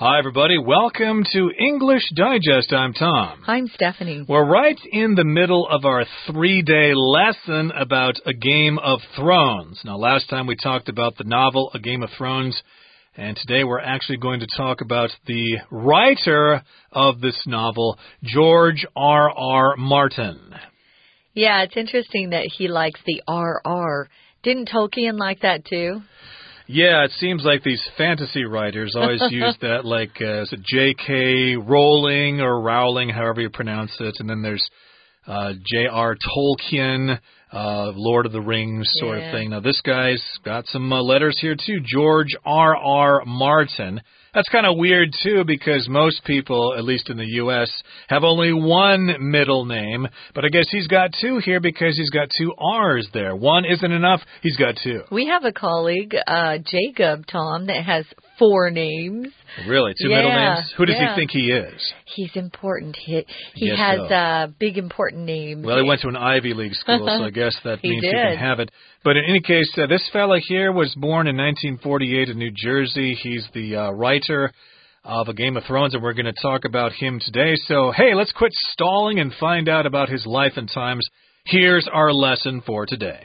Hi, everybody. Welcome to English Digest. I'm Tom. I'm Stephanie. We're right in the middle of our 3-day lesson about A Game of Thrones. Now, last time we talked about the novel A Game of Thrones, and today we're actually going to talk about the writer of this novel, George R.R. Martin. Yeah, it's interesting that he likes the R.R. Didn't Tolkien like that too? Yeah, it seems like these fantasy writers always use that, like, is it J.K. Rowling or Rowling, however you pronounce it, and then there's J.R. Tolkien, Lord of the Rings sort of thing. Now, this guy's got some letters here, too, George R.R. Martin. That's kind of weird, too, because most people, at least in the U.S., have only one middle name. But I guess he's got two here because he's got two R's there. One isn't enough. He's got two. We have a colleague, Jacob, Tom, that has 4 names. Really? Two middle names? Who does he think he is? He's important. He has big, important names. Well, he went to an Ivy League school, so I guess that means he can have it. But in any case, this fella here was born in 1948 in New Jersey. He's the writer of A Game of Thrones, and we're going to talk about him today. So, hey, let's quit stalling and find out about his life and times. Here's our lesson for today.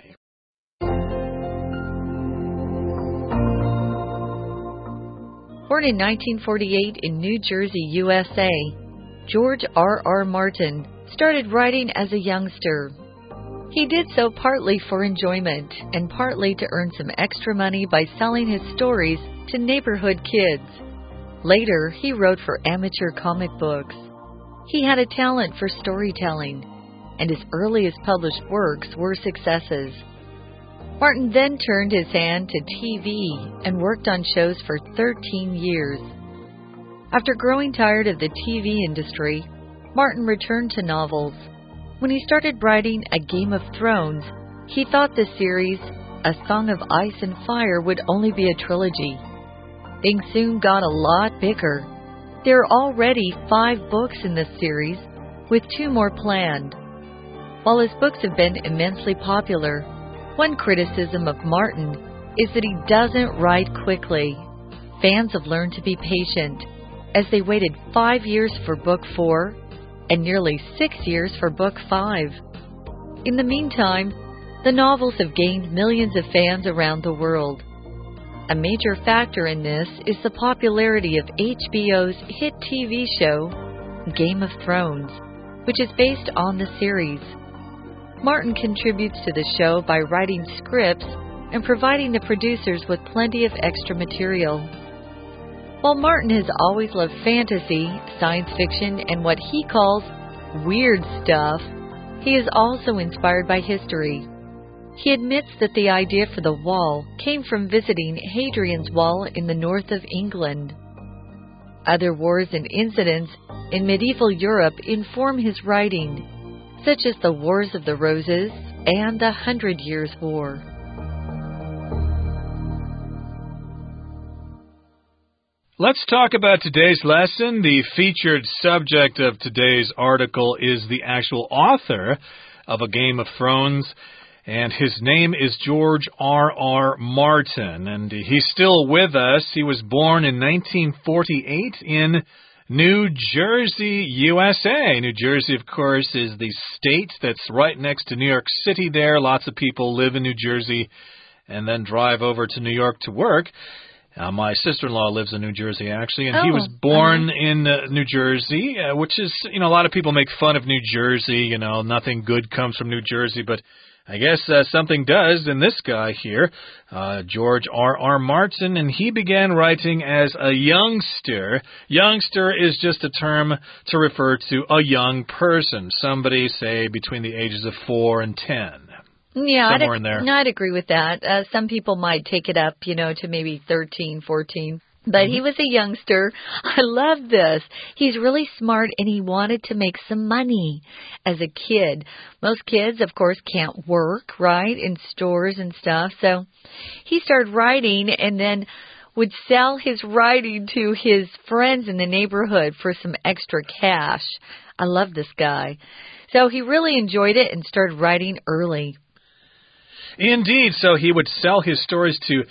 Born in 1948 in New Jersey, USA, George R.R. Martin started writing as a youngster. He did so partly for enjoyment and partly to earn some extra money by selling his stories to neighborhood kids. Later, he wrote for amateur comic books. He had a talent for storytelling, and his earliest published works were successes. Martin then turned his hand to TV and worked on shows for 13 years. After growing tired of the TV industry, Martin returned to novels. When he started writing A Game of Thrones, he thought the series, A Song of Ice and Fire, would only be a trilogy. Things soon got a lot bigger. There are already 5 books in this series, with 2 more planned. While his books have been immensely popular, one criticism of Martin is that he doesn't write quickly. Fans have learned to be patient, as they waited 5 years for Book 4 and nearly 6 years for Book 5. In the meantime, the novels have gained millions of fans around the world. A major factor in this is the popularity of HBO's hit TV show, Game of Thrones, which is based on the series. Martin contributes to the show by writing scripts and providing the producers with plenty of extra material. While Martin has always loved fantasy, science fiction, and what he calls weird stuff, he is also inspired by history. He admits that the idea for the wall came from visiting Hadrian's Wall in the north of England. Other wars and incidents in medieval Europe inform his writing, such as the Wars of the Roses and the 100 Years' War. Let's talk about today's lesson. The featured subject of today's article is the actual author of A Game of Thrones, and his name is George R.R. Martin, and he's still with us. He was born in 1948 in New Jersey, USA. New Jersey, of course, is the state that's right next to New York City there. Lots of people live in New Jersey and then drive over to New York to work. My sister-in-law lives in New Jersey, actually, and he was born in New Jersey, which is, a lot of people make fun of New Jersey. Nothing good comes from New Jersey, but I guess something does in this guy here, George R.R. Martin, and he began writing as a youngster. Youngster is just a term to refer to a young person, somebody, say, between the ages of 4 and 10. Yeah, somewhere in there. I'd agree with that. Some people might take it up, to maybe 13, 14. But he was a youngster. I love this. He's really smart, and he wanted to make some money as a kid. Most kids, of course, can't work, right, in stores and stuff. So he started writing and then would sell his writing to his friends in the neighborhood for some extra cash. I love this guy. So he really enjoyed it and started writing early. Indeed. So he would sell his stories to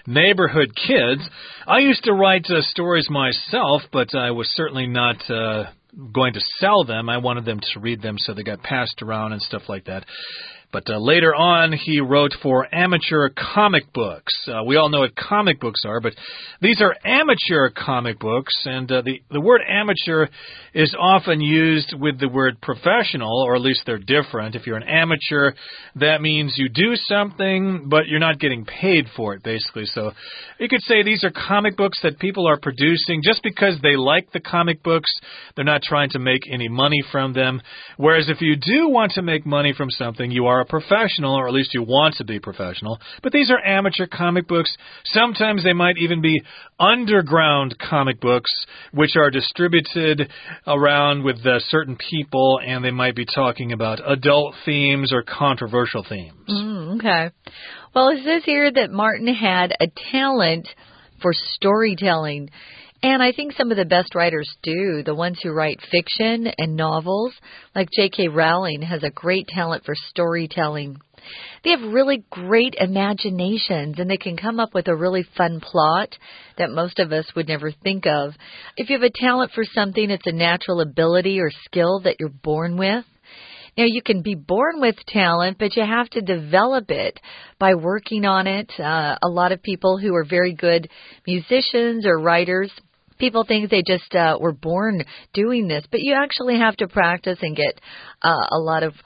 neighborhood kids. I used to write stories myself, but I was certainly not going to sell them. I wanted them to read them, so they got passed around and stuff like that. But later on, he wrote for amateur comic books. We all know what comic books are, but these are amateur comic books, and the word amateur is often used with the word professional, or at least they're different. If you're an amateur, that means you do something, but you're not getting paid for it, basically. So you could say these are comic books that people are producing just because they like the comic books. They're not trying to make any money from them. Whereas if you do want to make money from something, you are a professional, or at least you want to be professional. But these are amateur comic books. Sometimes they might even be underground comic books, which are distributed around with certain people, and they might be talking about adult themes or controversial themes. Okay. Well, it says here that Martin had a talent for storytelling. And I think some of the best writers do, the ones who write fiction and novels, like J.K. Rowling has a great talent for storytelling. They have really great imaginations, and they can come up with a really fun plot that most of us would never think of. If you have a talent for something, it's a natural ability or skill that you're born with. Now, you can be born with talent, but you have to develop it by working on it. A lot of people who are very good musicians or writers, people think they just were born doing this, but you actually have to practice and get a lot of,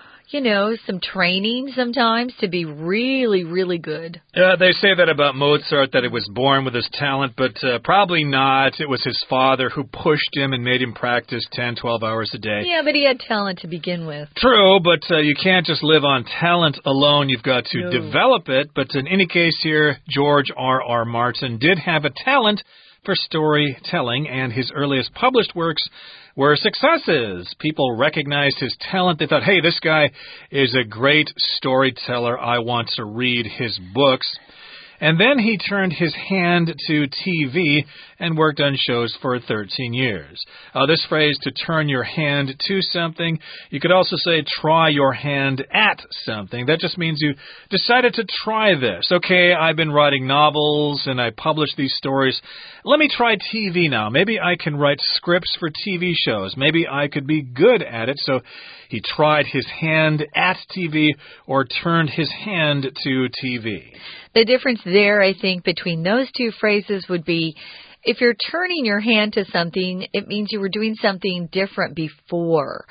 some training sometimes to be really, really good. They say that about Mozart, that he was born with his talent, but probably not. It was his father who pushed him and made him practice 10, 12 hours a day. Yeah, but he had talent to begin with. True, but you can't just live on talent alone. You've got to develop it. But in any case here, George R.R. Martin did have a talent for storytelling, and his earliest published works were successes. People recognized his talent. They thought, hey, this guy is a great storyteller. I want to read his books. And then he turned his hand to TV and worked on shows for 13 years. This phrase, to turn your hand to something, you could also say try your hand at something. That just means you decided to try this. Okay, I've been writing novels and I published these stories. Let me try TV now. Maybe I can write scripts for TV shows. Maybe I could be good at it. So he tried his hand at TV or turned his hand to TV. The difference there, I think, between those two phrases would be, if you're turning your hand to something, it means you were doing something different before.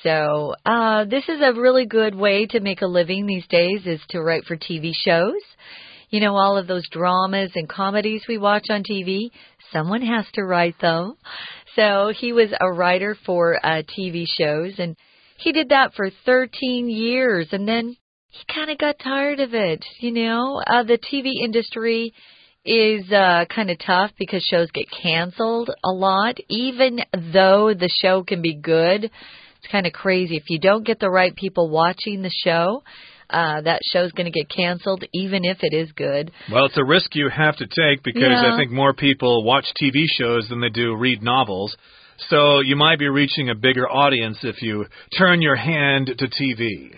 So this is a really good way to make a living these days, is to write for TV shows. You know, all of those dramas and comedies we watch on TV, someone has to write them. So he was a writer for TV shows, and he did that for 13 years, and then he kind of got tired of it, The TV industry is kind of tough because shows get canceled a lot. Even though the show can be good, it's kind of crazy. If you don't get the right people watching the show, that show's going to get canceled, even if it is good. Well, it's a risk you have to take because I think more people watch TV shows than they do read novels. So you might be reaching a bigger audience if you turn your hand to TV.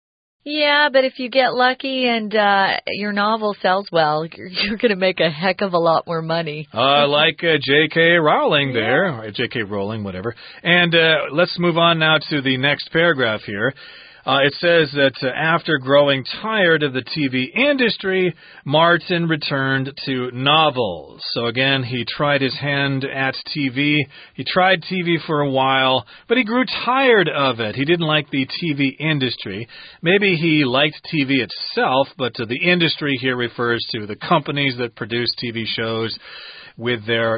Yeah, but if you get lucky and your novel sells well, you're going to make a heck of a lot more money. Like J.K. Rowling there, or J.K. Rowling, whatever. And let's move on now to the next paragraph here. It says that after growing tired of the TV industry, Martin returned to novels. So again, he tried his hand at TV. He tried TV for a while, but he grew tired of it. He didn't like the TV industry. Maybe he liked TV itself, but the industry here refers to the companies that produce TV shows, with their,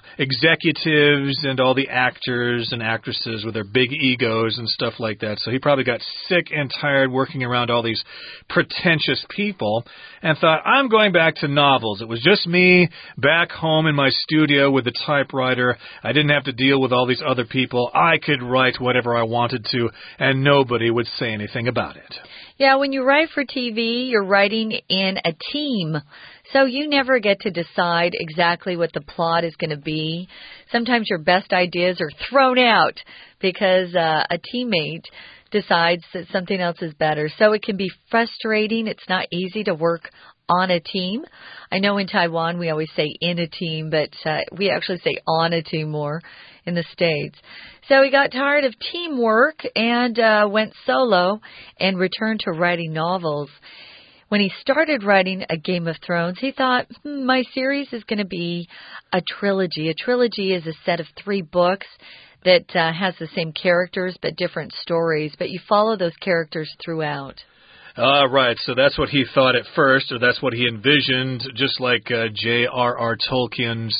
executives and all the actors and actresses with their big egos and stuff like that. So he probably got sick and tired working around all these pretentious people and thought, I'm going back to novels. It was just me back home in my studio with the typewriter. I didn't have to deal with all these other people. I could write whatever I wanted to, and nobody would say anything about it. Yeah, when you write for TV, you're writing in a team. So you never get to decide exactly what the plot is going to be. Sometimes your best ideas are thrown out because a teammate decides that something else is better. So it can be frustrating. It's not easy to work on a team. I know in Taiwan we always say in a team, but we actually say on a team more in the States. So he got tired of teamwork and went solo and returned to writing novels. When he started writing A Game of Thrones, he thought, my series is going to be a trilogy. A trilogy is a set of 3 books that has the same characters but different stories, but you follow those characters throughout. Right, so that's what he thought at first, or that's what he envisioned, just like J.R.R. Tolkien's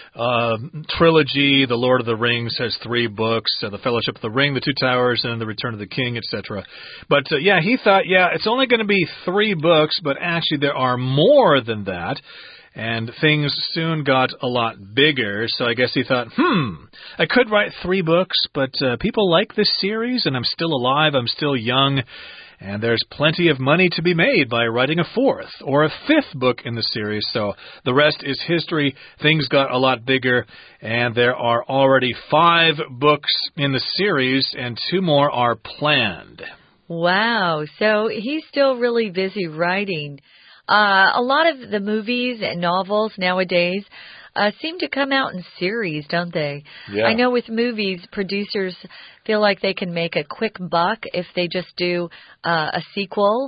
trilogy. The Lord of the Rings has 3 books, The Fellowship of the Ring, The Two Towers, and The Return of the King, etc. But he thought, it's only going to be 3 books, but actually there are more than that. And things soon got a lot bigger, so I guess he thought, I could write 3 books, but people like this series, and I'm still alive, I'm still young, and there's plenty of money to be made by writing a 4th or a 5th book in the series, so the rest is history. Things got a lot bigger, and there are already 5 books in the series, and 2 more are planned. Wow, so he's still really busy writing. A lot of the movies and novels nowadays seem to come out in series, don't they? Yeah. I know with movies, producers feel like they can make a quick buck if they just do a sequel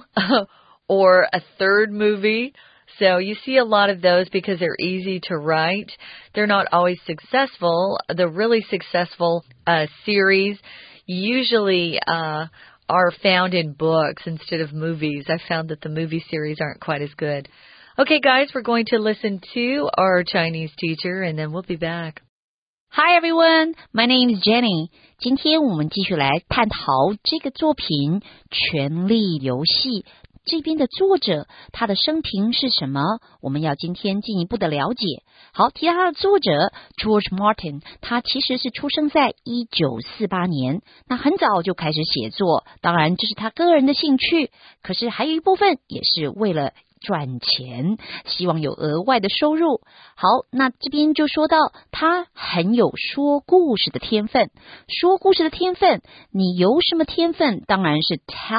or a 3rd movie. So you see a lot of those because they're easy to write. They're not always successful. The really successful series usually are found in books instead of movies. I found that the movie series aren't quite as good. Okay, guys, we're going to listen to our Chinese teacher, and then we'll be back. Hi, everyone. My name is Jenny. 今天我们继续来探讨这个作品《权力游戏》。这边的作者他的生平是什么？我们要今天进一步的了解。好，提到他的作者 George Martin， 他其实是出生在1948年，那很早就开始写作，当然这是他个人的兴趣，可是还有一部分也是为了赚钱，希望有额外的收入。好，那这边就说到他很有说故事的天分。说故事的天分，你有什么天分？当然是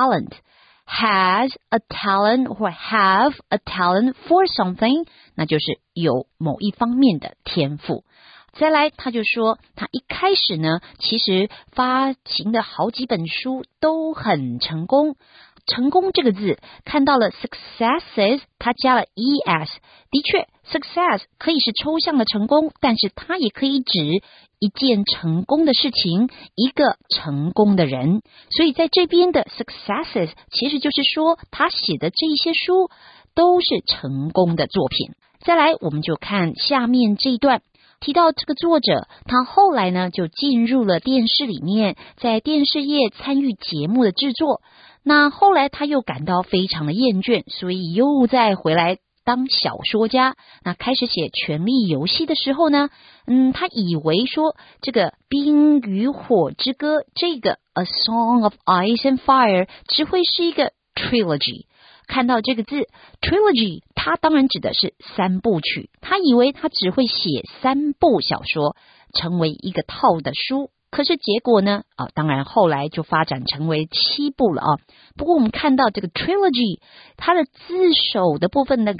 talent。Has a talent or have a talent for something， 那就是有某一方面的天赋。再来，他就说他一开始呢，其实发行的好几本书都很成功。成功这个字看到了 successes， 他加了 es， 的确 success 可以是抽象的成功，但是它也可以指一件成功的事情，一个成功的人。所以在这边的 successes 其实就是说他写的这一些书都是成功的作品。再来我们就看下面这一段，提到这个作者他后来呢就进入了电视里面，在电视业参与节目的制作。那后来他又感到非常的厌倦，所以又再回来当小说家。那开始写《权力游戏》的时候呢，他以为说这个《冰与火之歌》这个 A Song of Ice and Fire 只会是一个 trilogy。看到这个字 trilogy， 它当然指的是3部曲，他以为他只会写3部小说，成为一个套的书。可是结果呢？当然后来就发展成为7部了啊。不过我们看到这个 trilogy， 它的字首的部分那个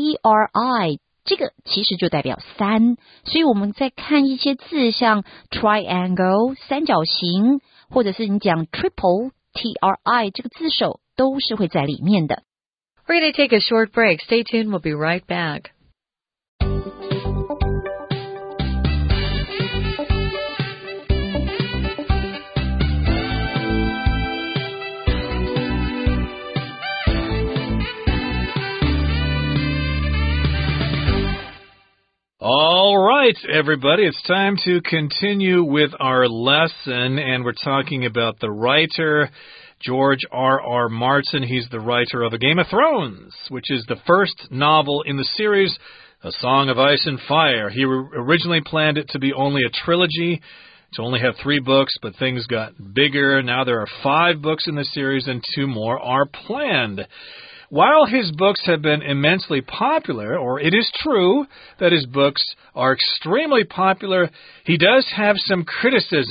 tri， 这个其实就代表3，所以我们在看一些字像 triangle 三角形，或者是你讲 triple tri 这个字首都是会在里面的。 We're going to take a short break. Stay tuned. We'll be right back. All right, everybody, it's time to continue with our lesson, and we're talking about the writer, George R.R. Martin. He's the writer of A Game of Thrones, which is the first novel in the series, A Song of Ice and Fire. He originally planned it to be only a trilogy, to only have 3 books, but things got bigger. Now there are 5 books in the series, and 2 more are planned. While his books have been immensely popular, or it is true that his books are extremely popular, he does have some criticism.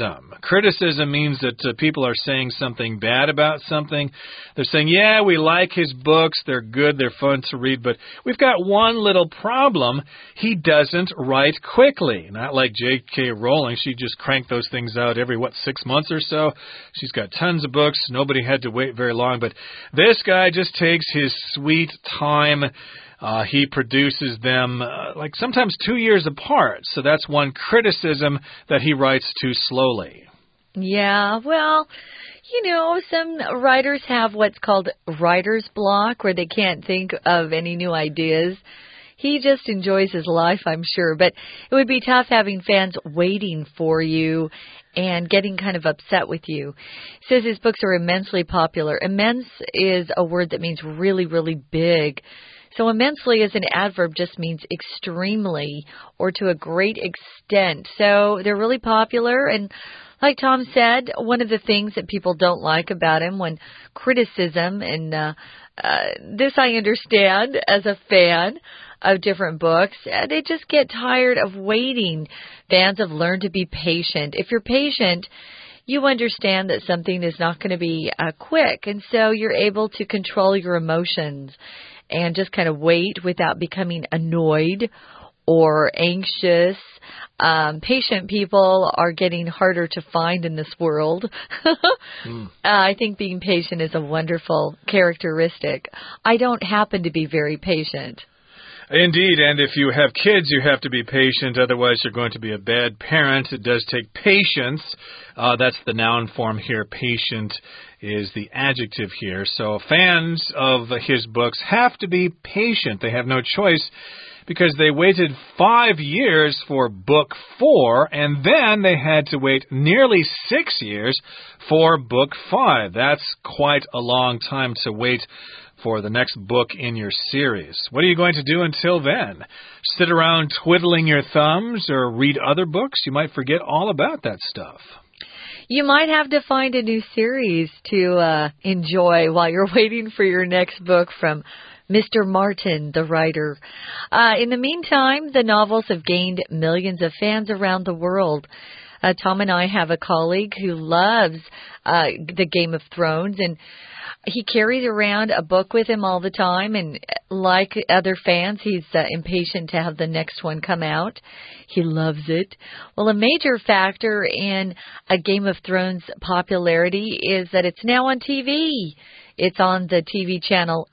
Criticism means that people are saying something bad about something. They're saying, yeah, we like his books. They're good. They're fun to read. But we've got one little problem. He doesn't write quickly. Not like J.K. Rowling. She just cranked those things out every, 6 months or so. She's got tons of books. Nobody had to wait very long. But this guy just takes his sweet time. He produces them like sometimes 2 years apart. So that's one criticism, that he writes too slowly. Yeah, well, some writers have what's called writer's block, where they can't think of any new ideas. He just enjoys his life, I'm sure. But it would be tough having fans waiting for you and getting kind of upset with you. He says his books are immensely popular. Immense is a word that means really, really big. So immensely as an adverb just means extremely or to a great extent. So they're really popular, and like Tom said, one of the things that people don't like about him when criticism, and this I understand as a fan of different books, they just get tired of waiting. Fans have learned to be patient. If you're patient, you understand that something is not going to be quick, and so you're able to control your emotions and just kind of wait without becoming annoyed or anxious. Patient people are getting harder to find in this world. I think being patient is a wonderful characteristic. I don't happen to be very patient. Indeed, and if you have kids, you have to be patient. Otherwise, you're going to be a bad parent. It does take patience. That's the noun form here. Patient is the adjective here. So fans of his books have to be patient. They have no choice, because they waited 5 years for book 4, and then they had to wait nearly 6 years for book 5. That's quite a long time to wait for the next book in your series. What are you going to do until then? Sit around twiddling your thumbs or read other books? You might forget all about that stuff. You might have to find a new series to enjoy while you're waiting for your next book from Mr. Martin, the writer. In the meantime, the novels have gained millions of fans around the world. Tom and I have a colleague who loves the Game of Thrones, and he carries around a book with him all the time, and like other fans, he's impatient to have the next one come out. He loves it. Well, a major factor in a Game of Thrones popularity is that it's now on TV. It's on the TV channel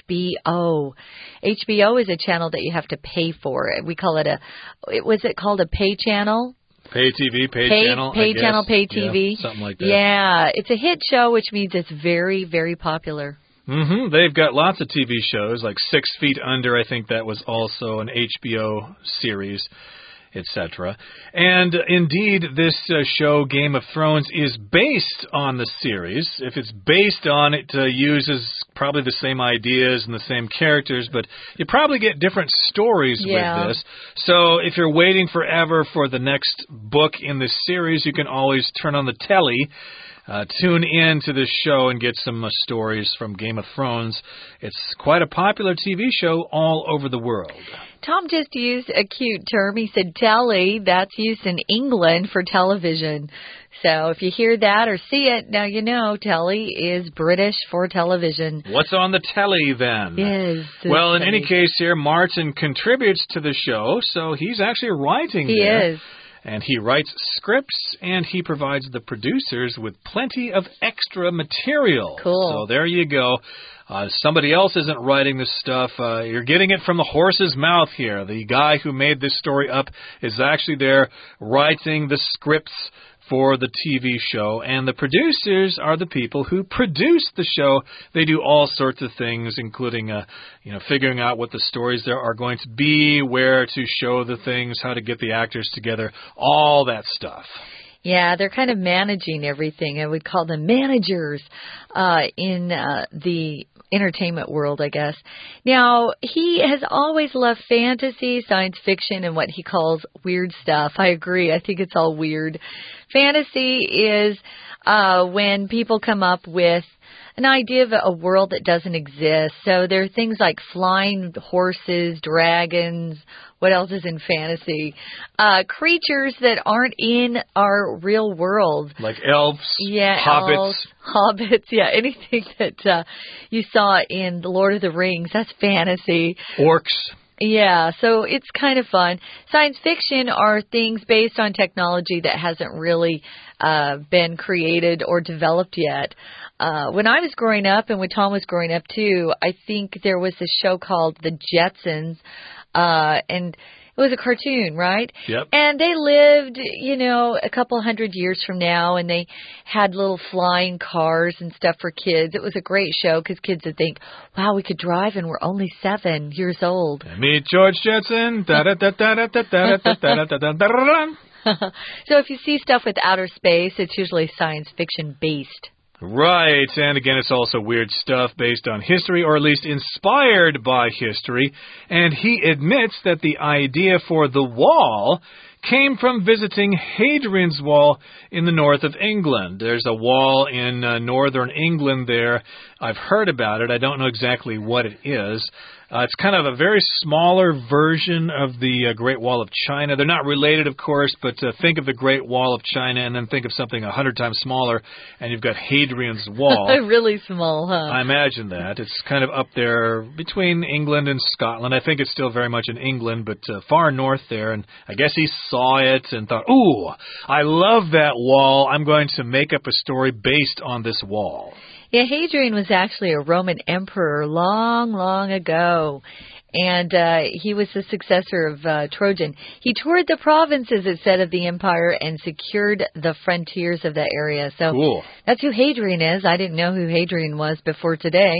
HBO. HBO is a channel that you have to pay for. We call it was it called a pay channel? Pay TV, pay channel. Pay channel, pay TV. Yeah, something like that. Yeah, it's a hit show, which means it's very, very popular. They've got lots of TV shows, like 6 Feet Under. I think that was also an HBO series, etc. And indeed, this show, Game of Thrones, is based on the series. If it's based on it, uses probably the same ideas and the same characters, but you probably get different stories with this. So if you're waiting forever for the next book in this series, you can always turn on the telly, tune in to this show and get some stories from Game of Thrones. It's quite a popular TV show all over the world. Tom just used a cute term. He said telly. That's used in England for television. So if you hear that or see it, now you know telly is British for television. What's on the telly then? Yes. Well, in any case here, Martin contributes to the show, so he's actually writing there. He is. And he writes scripts, and he provides the producers with plenty of extra material. Cool. So there you go. Somebody else isn't writing this stuff. You're getting it from the horse's mouth here. The guy who made this story up is actually there writing the scripts for the TV show, and the producers are the people who produce the show. They do all sorts of things, including figuring out what the stories there are going to be, where to show the things, how to get the actors together, all that stuff. Yeah, they're kind of managing everything. I would call them managers in the entertainment world, I guess. Now, he has always loved fantasy, science fiction, and what he calls weird stuff. I agree. I think it's all weird. Fantasy is when people come up with an idea of a world that doesn't exist. So there are things like flying horses, dragons. What else is in fantasy? Creatures that aren't in our real world. Like elves, hobbits. Elves, hobbits, anything that you saw in The Lord of the Rings. That's fantasy. Orcs. Yeah, so it's kind of fun. Science fiction are things based on technology that hasn't really been created or developed yet. When I was growing up and when Tom was growing up too, I think there was a show called The Jetsons, and it was a cartoon, right? Yep. And they lived, a couple hundred years from now, and they had little flying cars and stuff for kids. It was a great show because kids would think, wow, we could drive and we're only 7 years old. Meet George Jetson. So if you see stuff with outer space, it's usually science fiction based. Right, and again, it's also weird stuff based on history, or at least inspired by history. And he admits that the idea for the wall came from visiting Hadrian's Wall in the north of England. There's a wall in northern England there. I've heard about it. I don't know exactly what it is. It's kind of a very smaller version of the Great Wall of China. They're not related, of course, but think of the Great Wall of China and then think of something 100 times smaller, and you've got Hadrian's Wall. Really small, huh? I imagine that. It's kind of up there between England and Scotland. I think it's still very much in England, but far north there. And I guess he saw it and thought, ooh, I love that wall. I'm going to make up a story based on this wall. Yeah, Hadrian was actually a Roman emperor long, long ago. And he was the successor of Trajan. He toured the provinces, it said, of the empire and secured the frontiers of that area. So cool. That's who Hadrian is. I didn't know who Hadrian was before today.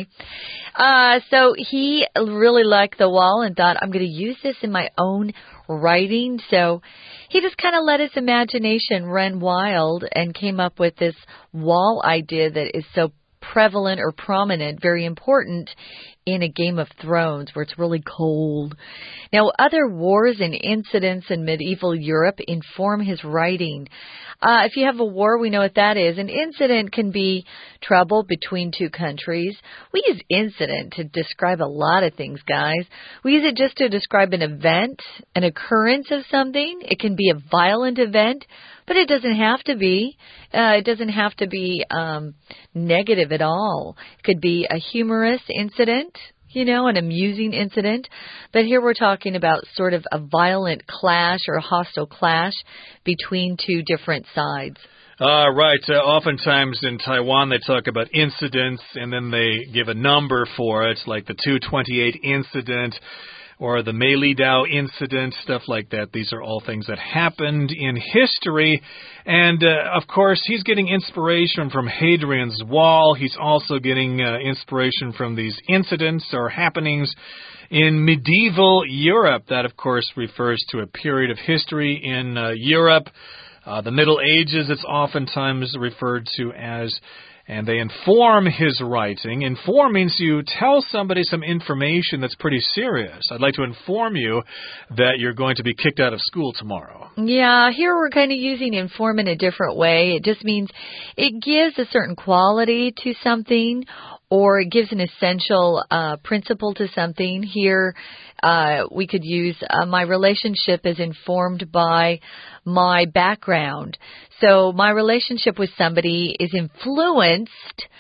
So he really liked the wall and thought, I'm going to use this in my own writing. So he just kind of let his imagination run wild and came up with this wall idea that is so prevalent or prominent, very important in a Game of Thrones where it's really cold. Now, other wars and incidents in medieval Europe inform his writing. If you have a war, we know what that is. An incident can be trouble between two countries. We use incident to describe a lot of things, guys. We use it just to describe an event, an occurrence of something. It can be a violent event, but it doesn't have to be. It doesn't have to be negative at all. It could be a humorous incident, an amusing incident. But here we're talking about sort of a violent clash or a hostile clash between two different sides. Right. Oftentimes in Taiwan, they talk about incidents, and then they give a number for it, like the 228 incident or the Meilidao incident, stuff like that. These are all things that happened in history. And, of course, he's getting inspiration from Hadrian's Wall. He's also getting inspiration from these incidents or happenings in medieval Europe. That, of course, refers to a period of history in Europe. The Middle Ages, it's oftentimes referred to as. And they inform his writing. Inform means you tell somebody some information that's pretty serious. I'd like to inform you that you're going to be kicked out of school tomorrow. Yeah, here we're kind of using inform in a different way. It just means it gives a certain quality to something, or it gives an essential principle to something. Here we could use my relationship is informed by my background. So my relationship with somebody is influenced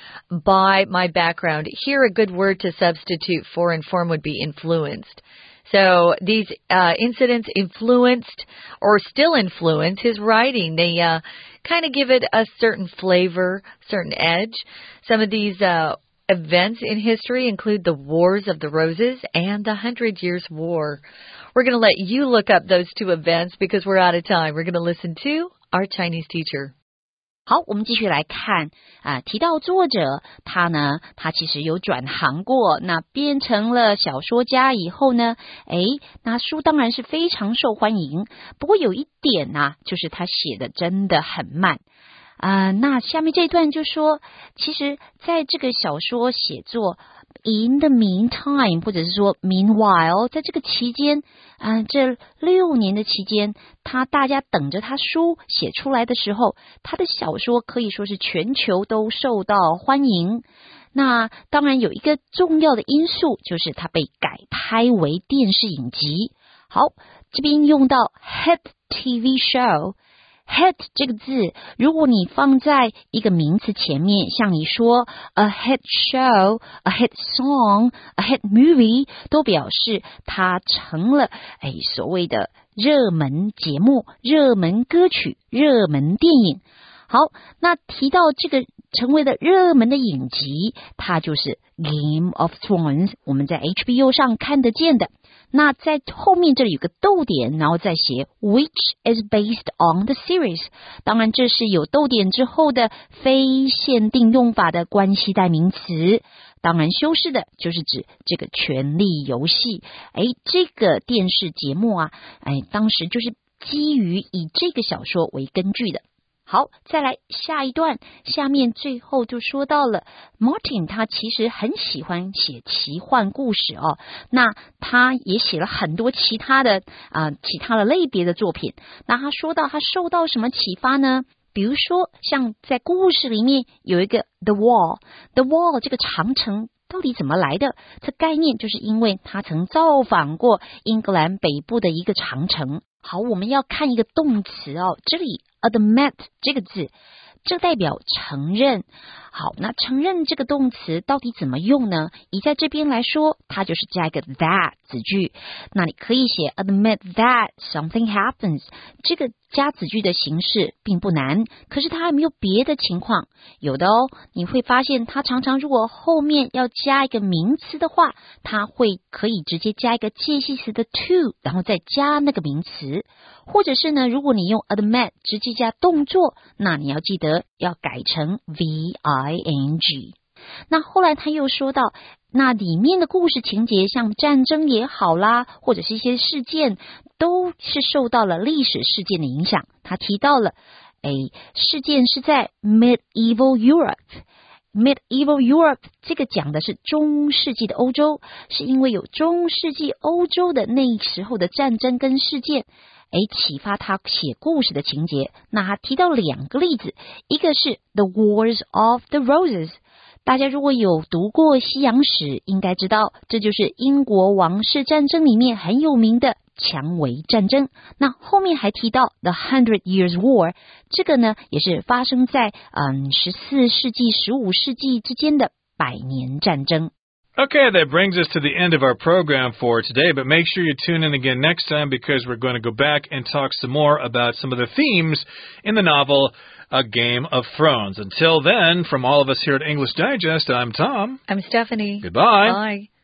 by my background. Here a good word to substitute for inform would be influenced. So these incidents influenced or still influence his writing. They kind of give it a certain flavor, certain edge. Some of these events in history include the Wars of the Roses and the 100 Years' War. We're going to let you look up those two events because we're out of time. We're going to listen to our Chinese teacher. 好，我们继续来看提到作者他其实有转行过，那变成了小说家以后呢，那书当然是非常受欢迎。不过有一点就是他写的真的很慢。那下面这一段就说，其实在这个小说写作 in the meantime 或者是说 meanwhile 在这个期间这6年的期间，大家等着他书写出来的时候，他的小说可以说是全球都受到欢迎。 那当然有一个重要的因素，就是它被改拍为电视影集。好，这边用到 hit TV show。hit 这个字，如果你放在一个名词前面，像你说 a hit show、a hit song、a hit movie， 都表示它成了所谓的热门节目、热门歌曲、热门电影。好，那提到这个成为了热门的影集，它就是 Game of Thrones， 我们在 HBO 上看得见的。那在后面这里有个逗点，然后再写 which is based on the series。 当然这是有逗点之后的非限定用法的关系代名词，当然修饰的就是指这个权力游戏。这个电视节目啊，当时就是基于以这个小说为根据的。好，再来下一段，下面最后就说到了 Martin 他其实很喜欢写奇幻故事哦，那他也写了很多其他的类别的作品。那他说到他受到什么启发呢？比如说像在故事里面有一个 The Wall 这个长城到底怎么来的？这概念就是因为他曾造访过英格兰北部的一个长城。好，我们要看一个动词哦，这里 admit 这个字，这代表承认。好，那承认这个动词到底怎么用呢？以在这边来说，它就是加一个 that 子句。那你可以写 admit that something happens， 这个加子句的形式并不难，可是它还没有别的情况。有的哦，你会发现它常常如果后面要加一个名词的话，它可以直接加一个介系词的 to， 然后再加那个名词。或者是呢，如果你用 admit 直接加动作，那你要记得要改成 VING。 那后来他又说到，那里面的故事情节像战争也好啦，或者是一些事件，都是受到了历史事件的影响。他提到了事件是在 Medieval Europe。Medieval Europe 这个讲的是中世纪的欧洲，是因为有中世纪欧洲的那时候的战争跟事件启发他写故事的情节。那他提到两个例子，一个是 The Wars of the Roses， 大家如果有读过西洋史，应该知道这就是英国王室战争里面很有名的蔷薇战争。那后面还提到 The 100 Years War， 这个呢也是发生在14世纪15世纪之间的百年战争。 Okay, that brings us to the end of our program for today, but make sure you tune in again next time because we're going to go back and talk some more about some of the themes in the novel A Game of Thrones. Until then, from all of us here at English Digest, I'm Tom. I'm Stephanie. Goodbye. Bye.